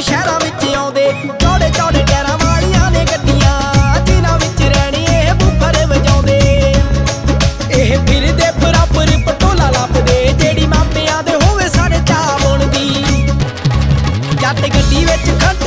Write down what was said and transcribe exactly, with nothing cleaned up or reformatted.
शहरां विच आउंदे चौड़े चौड़े टायरां वालियां ने गड्डियां जिन्हां विच रहणी एह बूफर वजाउंदे एह फिरदे बराबर पटोला लभदे जेड़ी मापियां दे होवे सारे चाह बुणदी जट गड्डी विच खड़